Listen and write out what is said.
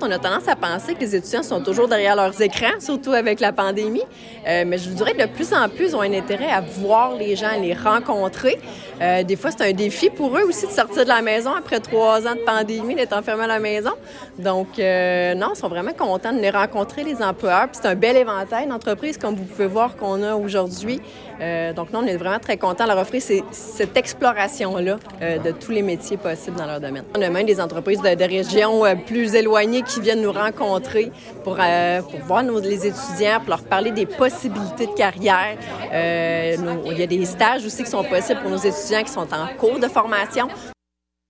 on a tendance à penser que les étudiants sont toujours derrière leurs écrans, surtout avec la pandémie. Mais je vous dirais que de plus en plus, ils ont un intérêt à voir les gens, les rencontrer. Des fois, c'est un défi pour eux aussi de sortir de la maison après 3 ans de pandémie, d'être enfermés à la maison. Donc, non, ils sont vraiment contents de les rencontrer, les employeurs. Puis c'est un bel éventail d'entreprises, comme vous pouvez voir, qu'on a aujourd'hui. Donc, nous, on est vraiment très contents de leur offrir cette exploration-là de tous les métiers possibles dans leur domaine. On a même des entreprises de régions plus éloignées qui viennent nous rencontrer pour voir les étudiants, pour leur parler des possibilités de carrière. Il y a des stages aussi qui sont possibles pour nos étudiants qui sont en cours de formation.